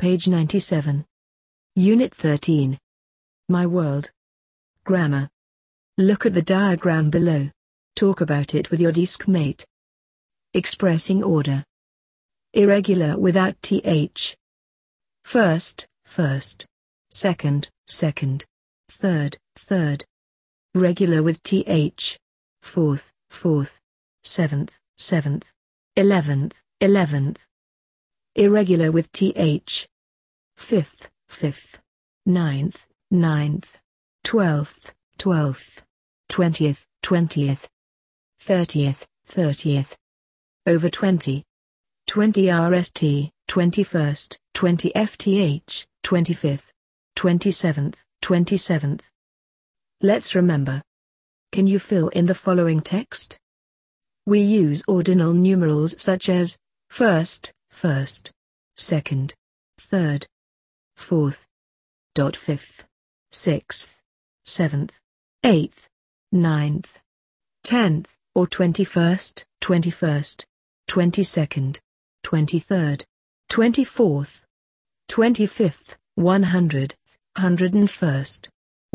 page 97. Unit 13. My World. Grammar. Look at the diagram below. Talk about it with your desk mate. Expressing order. Irregular without th. First, first. Second, second. Third, third. Regular with th. Fourth, fourth. Seventh, seventh. 11th, 11th. Irregular with th. Fifth, fifth. Ninth, ninth. 12th, 12th. 20th, 20th. 30th, 30th. Over 20. 20 rst, 21st, 20 fth, 25th. 27th, 27th. Let's remember. Can you fill in the following text? We use ordinal numerals such as first, first, second, third, fourth, fifth, sixth, seventh, eighth, ninth, 10th, or 21st, 21st, 22nd, 23rd, 24th, 25th, 100th, 101st,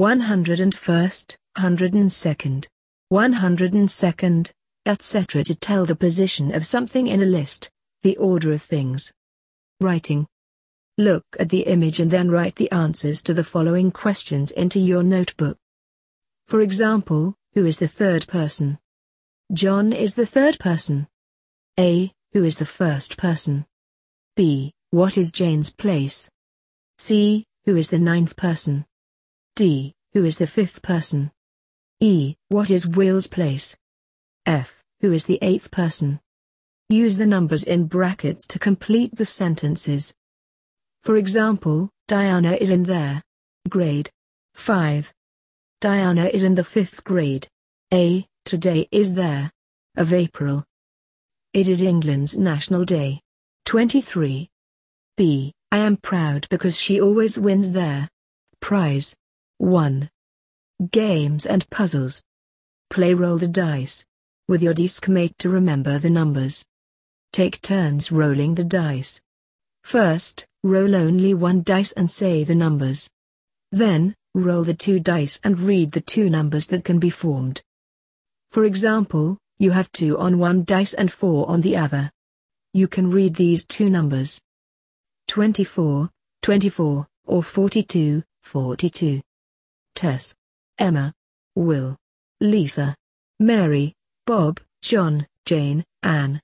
101st, 102nd, 102nd, etc. to tell the position of something in a list, the order of things. Writing. Look at the image and then write the answers to the following questions into your notebook. For example, who is the third person? John is the third person. A. Who is the first person? B. What is Jane's place? C. Who is the ninth person? D. Who is the fifth person? E. What is Will's place? F. Who is the eighth person? Use the numbers in brackets to complete the sentences. For example, Diana is in their grade 5. Diana is in the 5th grade. A. Today is their of April. It is England's National Day. 23. B. I am proud because she always wins their prize. 1. Games and puzzles. Play roll the dice. With your desk mate to remember the numbers. Take turns rolling the dice. First, roll only one dice and say the numbers. Then, roll the 2 dice and read the 2 numbers that can be formed. For example, you have 2 on one dice and 4 on the other. You can read these 2 numbers. 24, 24, or 42, 42. Tess, Emma, Will, Lisa, Mary, Bob, John, Jane, Anne.